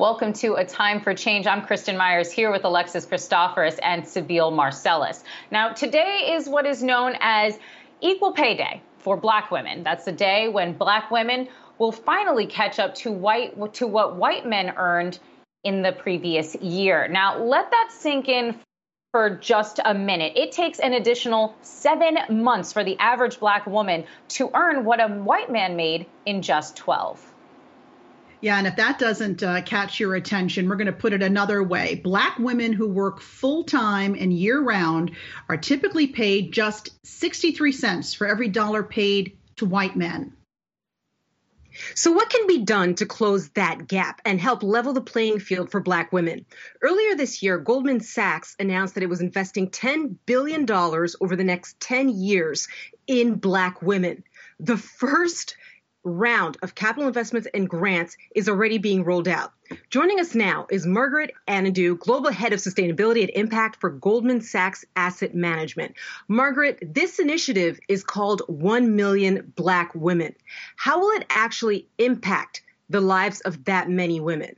Welcome to A Time for Change. I'm Kristen Myers here with Alexis Christoforous and Sabeel Marcellus. Now, today is what is known as Equal Pay Day for Black women. That's the day when Black women will finally catch up to what white men earned in the previous year. Now, let that sink in for just a minute. It takes an additional 7 months for the average Black woman to earn what a white man made in just 12. Yeah, and if that doesn't catch your attention, we're going to put it another way. Black women who work full-time and year-round are typically paid just 63 cents for every dollar paid to white men. So what can be done to close that gap and help level the playing field for Black women? Earlier this year, Goldman Sachs announced that it was investing $10 billion over the next 10 years in Black women. The first round of capital investments and grants is already being rolled out. Joining us now is Margaret Anadou, Global Head of Sustainability and Impact for Goldman Sachs Asset Management. Margaret, this initiative is called 1 Million Black Women. How will it actually impact the lives of that many women?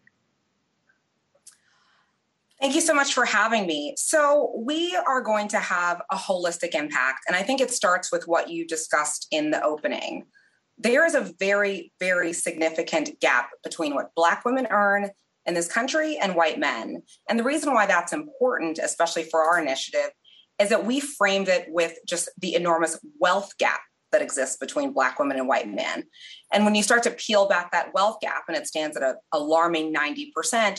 Thank you so much for having me. So we are going to have a holistic impact, and I think it starts with what you discussed in the opening. There is a very, very significant gap between what Black women earn in this country and white men. And the reason why that's important, especially for our initiative, is that we framed it with just the enormous wealth gap that exists between Black women and white men. And when you start to peel back that wealth gap, and it stands at an alarming 90%,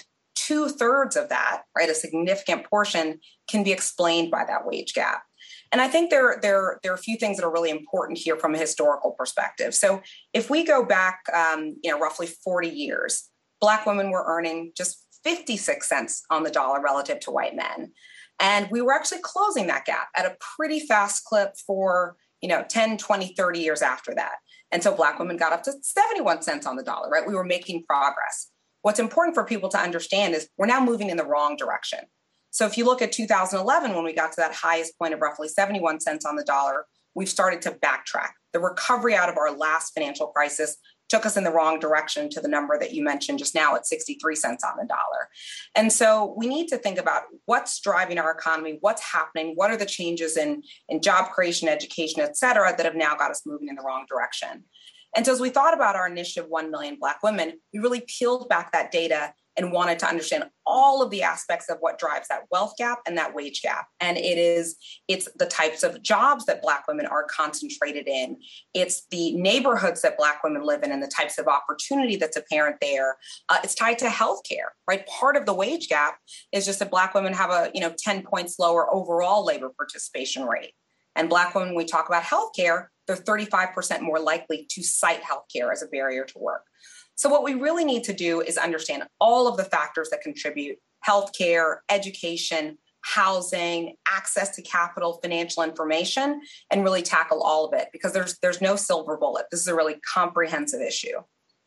2/3 of that, right, a significant portion, can be explained by that wage gap. And I think there are a few things that are really important here from a historical perspective. So if we go back, roughly 40 years, Black women were earning just 56 cents on the dollar relative to white men. And we were actually closing that gap at a pretty fast clip for, 10, 20, 30 years after that. And so Black women got up to 71 cents on the dollar, right? We were making progress. What's important for people to understand is we're now moving in the wrong direction. So if you look at 2011, when we got to that highest point of roughly 71 cents on the dollar, we've started to backtrack. The recovery out of our last financial crisis took us in the wrong direction to the number that you mentioned just now at 63 cents on the dollar. And so we need to think about what's driving our economy, what's happening, what are the changes in job creation, education, et cetera, that have now got us moving in the wrong direction. And so as we thought about our initiative, 1 Million Black Women, we really peeled back that data and wanted to understand all of the aspects of what drives that wealth gap and that wage gap. And it's the types of jobs that Black women are concentrated in. It's the neighborhoods that Black women live in and the types of opportunity that's apparent there. It's tied to healthcare, right? Part of the wage gap is just that Black women have a 10 points lower overall labor participation rate. And Black women, when we talk about healthcare, they're 35% more likely to cite healthcare as a barrier to work. So what we really need to do is understand all of the factors that contribute: healthcare, education, housing, access to capital, financial information, and really tackle all of it, because there's no silver bullet. This is a really comprehensive issue.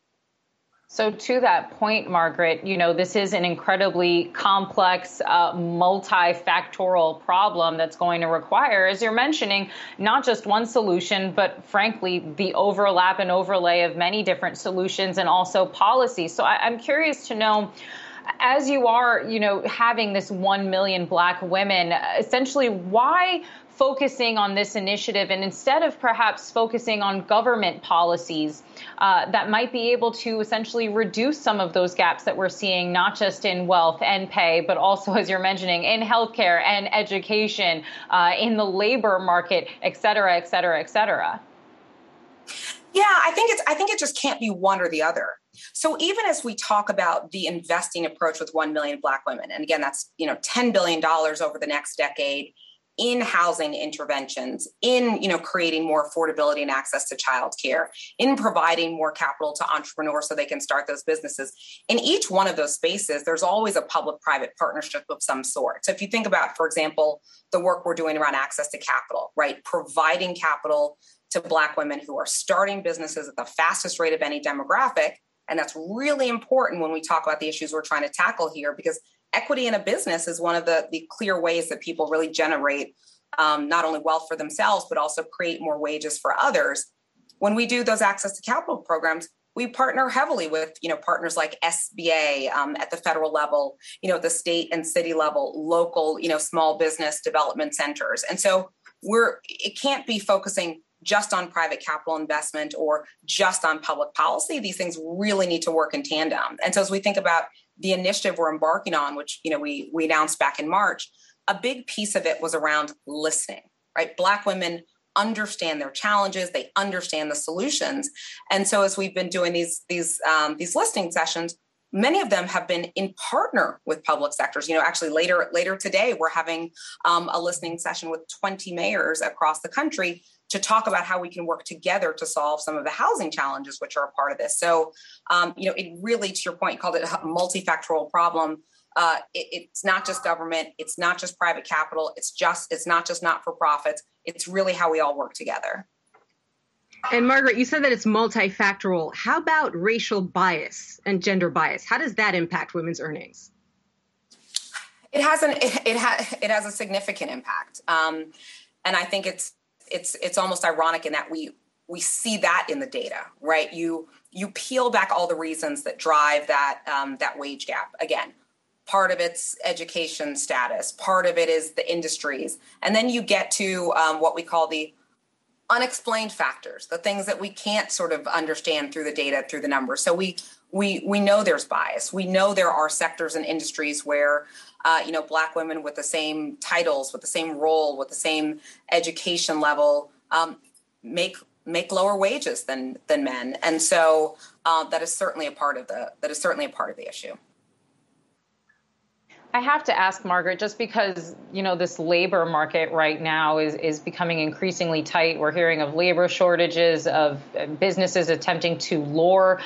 So to that point, Margaret, this is an incredibly complex, multifactorial problem that's going to require, as you're mentioning, not just one solution, but frankly, the overlap and overlay of many different solutions and also policies. So I'm curious to know, as you are, having this 1 million Black women, essentially, why focusing on this initiative, and instead of perhaps focusing on government policies that might be able to essentially reduce some of those gaps that we're seeing, not just in wealth and pay, but also, as you're mentioning, in healthcare and education, in the labor market, et cetera, et cetera, et cetera? Yeah, I think it just can't be one or the other. So even as we talk about the investing approach with 1 million Black women, and again, that's $10 billion over the next decade, in housing interventions, in creating more affordability and access to childcare, in providing more capital to entrepreneurs so they can start those businesses. In each one of those spaces, there's always a public-private partnership of some sort. So if you think about, for example, the work we're doing around access to capital, right? Providing capital to Black women who are starting businesses at the fastest rate of any demographic. And that's really important when we talk about the issues we're trying to tackle here, because equity in a business is one of the clear ways that people really generate not only wealth for themselves, but also create more wages for others. When we do those access to capital programs, we partner heavily with, partners like SBA at the federal level, at the state and city level, local, small business development centers. And so it can't be focusing just on private capital investment or just on public policy. These things really need to work in tandem. And so as we think about the initiative we're embarking on, which, we announced back in March, a big piece of it was around listening, right? Black women understand their challenges, they understand the solutions. And so as we've been doing these listening sessions, many of them have been in partner with public sectors. Actually later today, we're having a listening session with 20 mayors across the country to talk about how we can work together to solve some of the housing challenges, which are a part of this. So, it really, to your point, you called it a multifactorial problem. It's not just government. It's not just private capital. It's not just not-for-profits. It's really how we all work together. And Margaret, you said that it's multifactorial. How about racial bias and gender bias? How does that impact women's earnings? It has a significant impact. And I think it's almost ironic in that we see that in the data, right? You peel back all the reasons that drive that wage gap. Again, part of it's education status, part of it is the industries, and then you get to what we call the unexplained factors, the things that we can't sort of understand through the data, through the numbers. So we know there's bias. We know there are sectors and industries where Black women with the same titles, with the same role, with the same education level, make lower wages than men, and so that is certainly a part of the issue. I have to ask, Margaret, just because, this labor market right now is becoming increasingly tight. We're hearing of labor shortages, of businesses attempting to lure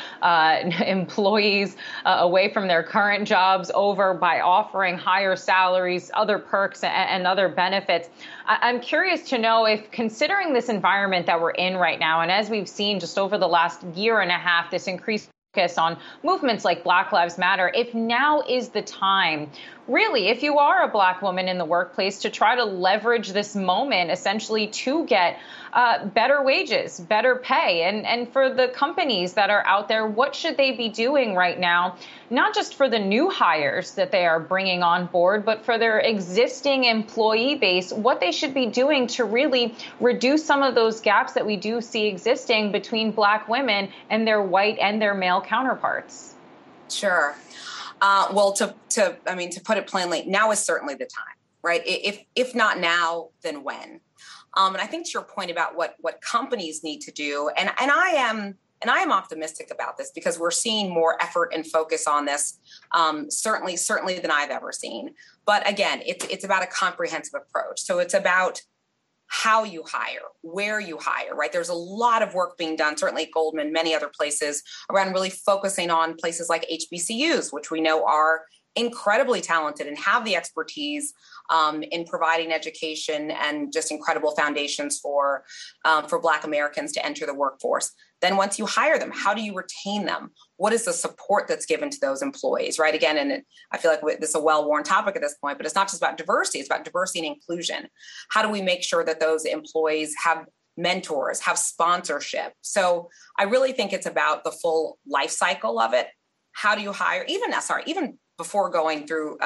employees away from their current jobs over by offering higher salaries, other perks, and other benefits. I'm curious to know if, considering this environment that we're in right now, and as we've seen just over the last year and a half, this increased focus on movements like Black Lives Matter, if now is the time, really, if you are a Black woman in the workplace, to try to leverage this moment essentially to get better wages, better pay. And for the companies that are out there, what should they be doing right now? Not just for the new hires that they are bringing on board, but for their existing employee base, what they should be doing to really reduce some of those gaps that we do see existing between Black women and their white and their male counterparts. Sure. Well, to put it plainly, now is certainly the time, right? If not now, then when? And I think to your point about what companies need to do, and I am optimistic about this because we're seeing more effort and focus on this, certainly than I've ever seen. But again, it's about a comprehensive approach. So it's about how you hire, where you hire, right? There's a lot of work being done, certainly at Goldman, many other places, around really focusing on places like HBCUs, which we know are incredibly talented and have the expertise in providing education and just incredible foundations for Black Americans to enter the workforce. Then once you hire them, how do you retain them? What is the support that's given to those employees, right? Again, and I feel like this is a well-worn topic at this point, but it's not just about diversity, it's about diversity and inclusion. How do we make sure that those employees have mentors, have sponsorship? So I really think it's about the full life cycle of it. How do you hire, even before going through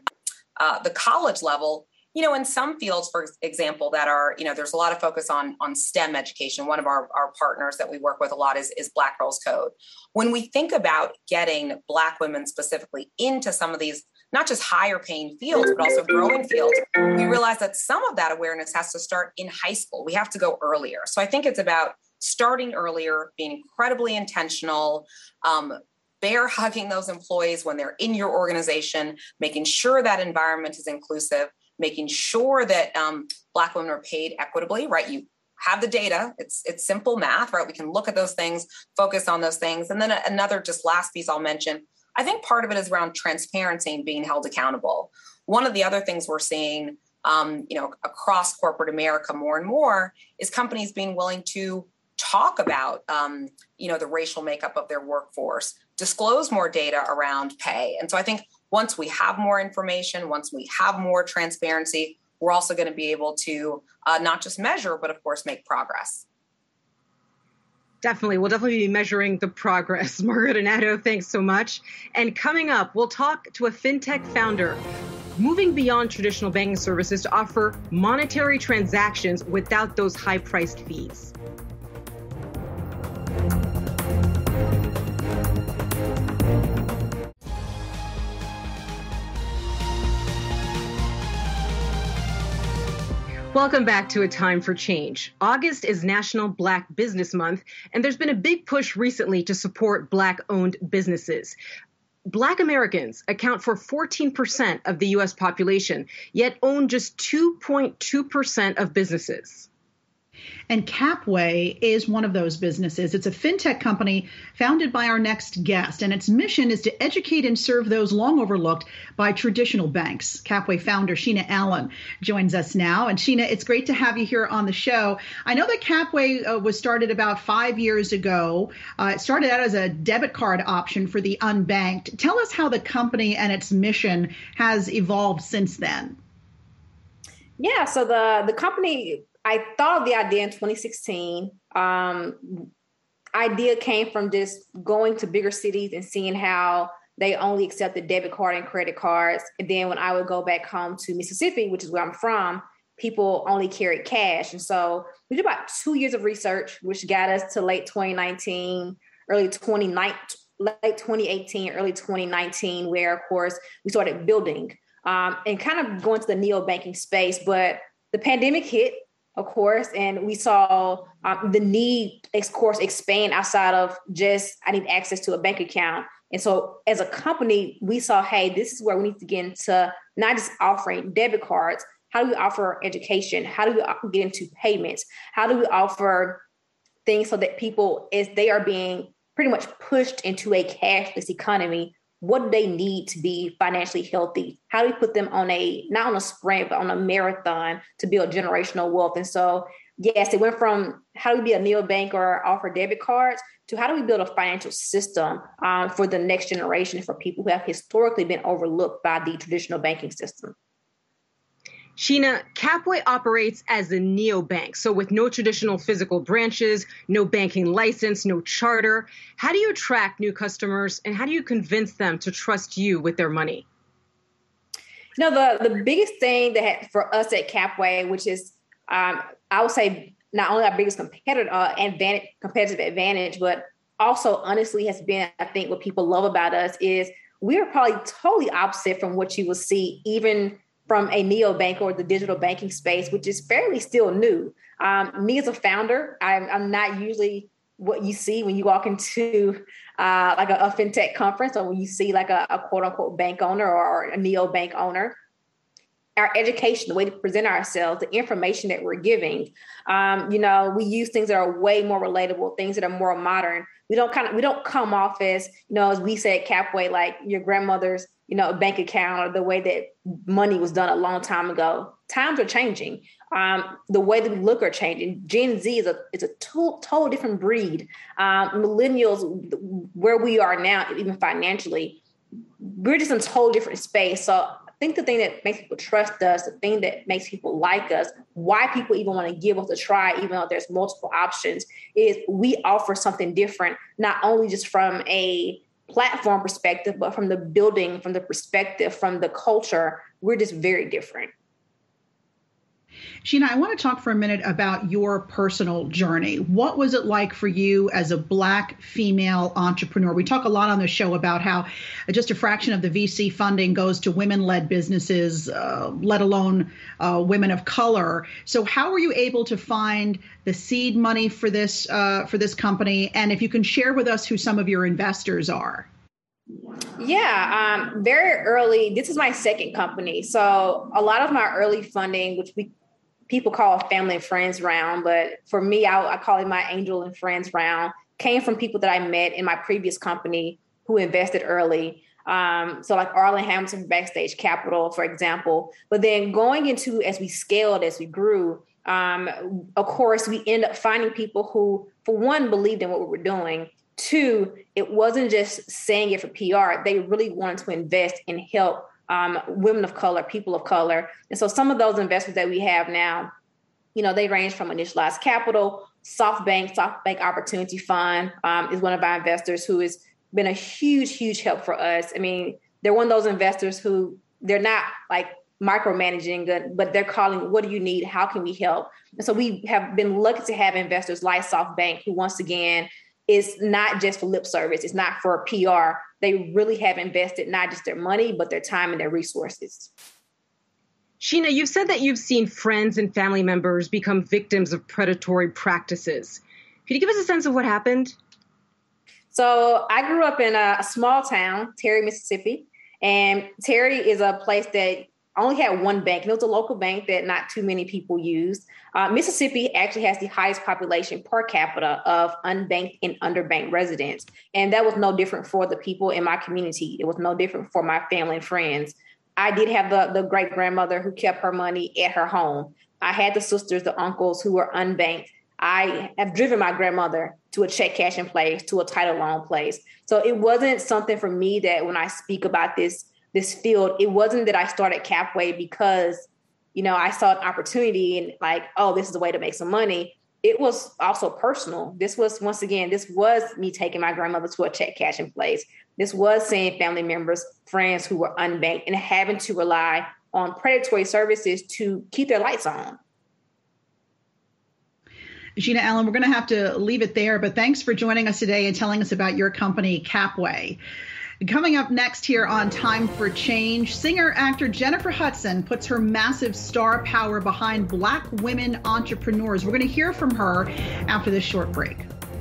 the college level, in some fields, for example, that are, there's a lot of focus on STEM education. One of our partners that we work with a lot is Black Girls Code. When we think about getting Black women specifically into some of these, not just higher paying fields, but also growing fields, we realize that some of that awareness has to start in high school. We have to go earlier. So I think it's about starting earlier, being incredibly intentional, bear hugging those employees when they're in your organization, making sure that environment is inclusive, making sure that Black women are paid equitably, right? You have the data. It's simple math, right? We can look at those things, focus on those things. And then another just last piece I'll mention, I think part of it is around transparency and being held accountable. One of the other things we're seeing, across corporate America more and more is companies being willing to talk about, the racial makeup of their workforce, disclose more data around pay. And so I think once we have more information, once we have more transparency, we're also going to be able to not just measure, but of course, make progress. Definitely. We'll definitely be measuring the progress. Margaret Anatto, thanks so much. And coming up, we'll talk to a fintech founder moving beyond traditional banking services to offer monetary transactions without those high-priced fees. Welcome back to A Time for Change. August is National Black Business Month, and there's been a big push recently to support Black-owned businesses. Black Americans account for 14% of the U.S. population, yet own just 2.2% of businesses. And Capway is one of those businesses. It's a fintech company founded by our next guest, and its mission is to educate and serve those long overlooked by traditional banks. Capway founder Sheena Allen joins us now. And Sheena, it's great to have you here on the show. I know that Capway was started about 5 years ago. It started out as a debit card option for the unbanked. Tell us how the company and its mission has evolved since then. Yeah, so the company, I thought of the idea in 2016. Idea came from just going to bigger cities and seeing how they only accepted debit card and credit cards. And then when I would go back home to Mississippi, which is where I'm from, people only carried cash. And so we did about 2 years of research, which got us to late 2018, early 2019, where, of course, we started building and kind of going to the neobanking space. But the pandemic hit, of course, and we saw the need, of course, expand outside of just, I need access to a bank account. And so as a company, we saw, hey, this is where we need to get into not just offering debit cards. How do we offer education? How do we get into payments? How do we offer things so that people, as they are being pretty much pushed into a cashless economy, what do they need to be financially healthy? How do we put them on not on a sprint, but on a marathon to build generational wealth? And so, yes, it went from how do we be a neobank or offer debit cards to how do we build a financial system for the next generation, for people who have historically been overlooked by the traditional banking system. Sheena, Capway operates as a neobank, so with no traditional physical branches, no banking license, no charter. How do you attract new customers, and how do you convince them to trust you with their money? You know, the biggest thing that for us at Capway, which is, I would say, not only our biggest competitive advantage, but also honestly has been, I think, what people love about us is we are probably totally opposite from what you will see even from a neobank or the digital banking space, which is fairly still new. Me as a founder, I'm not usually what you see when you walk into like a fintech conference, or when you see like a quote unquote bank owner or a neobank owner. Our education, the way to present ourselves, the information that we're giving, we use things that are way more relatable, things that are more modern. We don't come off as, as we say at Capway, like your grandmother's, bank account, or the way that money was done a long time ago. Times are changing. The way that we look are changing. Gen Z is a total different breed. Millennials, where we are now, even financially, we're just in a total different space. So I think the thing that makes people trust us, the thing that makes people like us, why people even want to give us a try, even though there's multiple options, is we offer something different, not only just from a platform perspective, but from the building, from the perspective, from the culture. We're just very different. Sheena, I want to talk for a minute about your personal journey. What was it like for you as a Black female entrepreneur? We talk a lot on the show about how just a fraction of the VC funding goes to women-led businesses, let alone women of color. So how were you able to find the seed money for this company? And if you can share with us who some of your investors are. Yeah, very early. This is my second company. So a lot of my early funding, which people call a family and friends round, but for me, I call it my angel and friends round, came from people that I met in my previous company who invested early. So like Arlen Hamilton from Backstage Capital, for example. But then going into, as we scaled, as we grew, of course, we end up finding people who, for one, believed in what we were doing. Two, it wasn't just saying it for PR. They really wanted to invest and help women of color, people of color. And so some of those investors that we have now, they range from initialized capital, SoftBank Opportunity Fund is one of our investors who has been a huge help for us. I mean, they're one of those investors who they're not like micromanaging, but they're calling, what do you need? How can we help? And so we have been lucky to have investors like SoftBank, who once again is not just for lip service. It's not for PR. They really have invested not just their money, but their time and their resources. Sheena, you've said that you've seen friends and family members become victims of predatory practices. Could you give us a sense of what happened? So I grew up in a small town, Terry, Mississippi. And Terry is a place that only had one bank. And it was a local bank that not too many people used. Mississippi actually has the highest population per capita of unbanked and underbanked residents. And that was no different for the people in my community. It was no different for my family and friends. I did have the great-grandmother who kept her money at her home. I had the sisters, the uncles who were unbanked. I have driven my grandmother to a check cashing place, to a title loan place. So it wasn't something for me that when I speak about this field, it wasn't that I started Capway because, I saw an opportunity and like, oh, this is a way to make some money. It was also personal. This was me taking my grandmother to a check cashing place. This was seeing family members, friends who were unbanked and having to rely on predatory services to keep their lights on. Sheena Allen, we're going to have to leave it there, but thanks for joining us today and telling us about your company, Capway. Coming up next here on Time for Change, singer-actor Jennifer Hudson puts her massive star power behind Black women entrepreneurs. We're going to hear from her after this short break.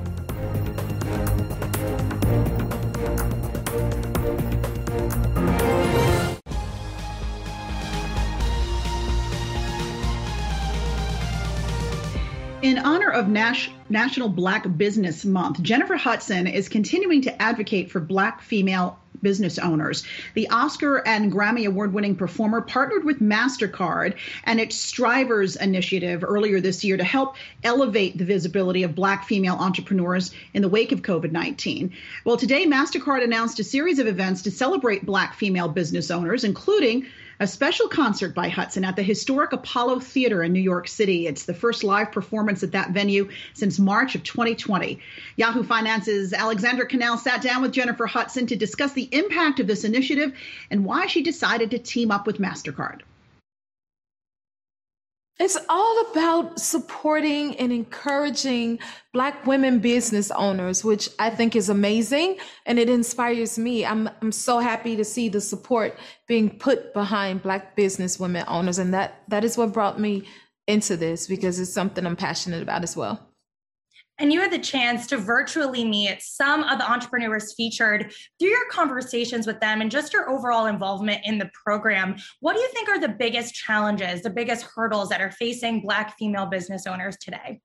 In honor of National Black Business Month, Jennifer Hudson is continuing to advocate for Black female business owners. The Oscar and Grammy award-winning performer partnered with MasterCard and its Strivers initiative earlier this year to help elevate the visibility of Black female entrepreneurs in the wake of COVID-19. Well, today, MasterCard announced a series of events to celebrate Black female business owners, including a special concert by Hudson at the historic Apollo Theater in New York City. It's the first live performance at that venue since March of 2020. Yahoo Finance's Alexandra Cannell sat down with Jennifer Hudson to discuss the impact of this initiative and why she decided to team up with MasterCard. It's all about supporting and encouraging Black women business owners, which I think is amazing, and it inspires me. I'm so happy to see the support being put behind Black business women owners, and that is what brought me into this, because it's something I'm passionate about as well. And you had the chance to virtually meet some of the entrepreneurs featured. Through your conversations with them and just your overall involvement in the program, what do you think are the biggest challenges, the biggest hurdles that are facing Black female business owners today?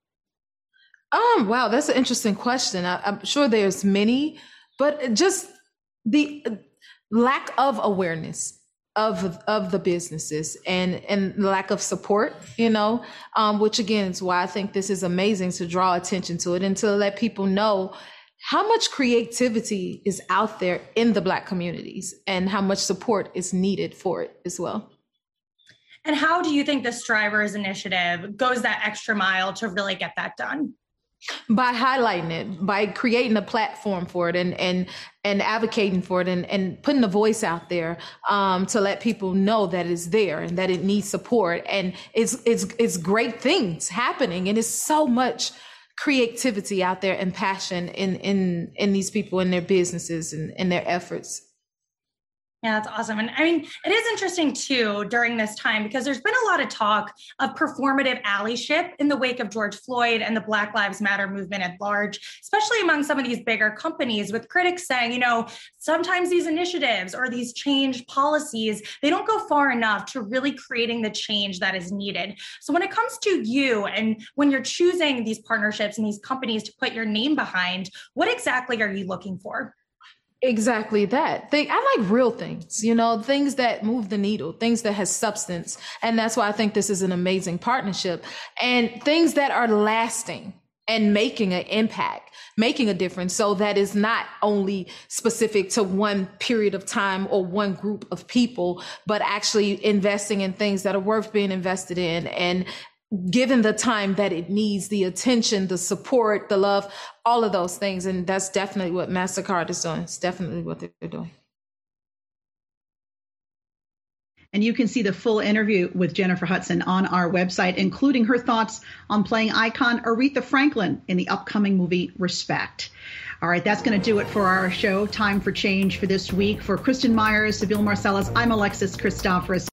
Wow, that's an interesting question. I'm sure there's many, but just the lack of awareness of the businesses and lack of support, which again is why I think this is amazing, to draw attention to it and to let people know how much creativity is out there in the Black communities and how much support is needed for it as well. And how do you think the Strivers initiative goes that extra mile to really get that done? By highlighting it, by creating a platform for it and advocating for it and putting a voice out there to let people know that it's there and that it needs support. And it's great things happening. And it's so much creativity out there and passion in these people and their businesses and their efforts. Yeah, that's awesome. And I mean, it is interesting too during this time because there's been a lot of talk of performative allyship in the wake of George Floyd and the Black Lives Matter movement at large, especially among some of these bigger companies, with critics saying, sometimes these initiatives or these change policies, they don't go far enough to really creating the change that is needed. So when it comes to you and when you're choosing these partnerships and these companies to put your name behind, what exactly are you looking for? Exactly that. I like real things, things that move the needle, things that has substance. And that's why I think this is an amazing partnership, and things that are lasting and making an impact, making a difference. So that is not only specific to one period of time or one group of people, but actually investing in things that are worth being invested in and given the time that it needs, the attention, the support, the love, all of those things. And that's definitely what MasterCard is doing. It's definitely what they're doing. And you can see the full interview with Jennifer Hudson on our website, including her thoughts on playing icon Aretha Franklin in the upcoming movie Respect. All right, that's going to do it for our show. Time for Change for this week. For Kristen Myers, Seville Marcellus, I'm Alexis Christoforous.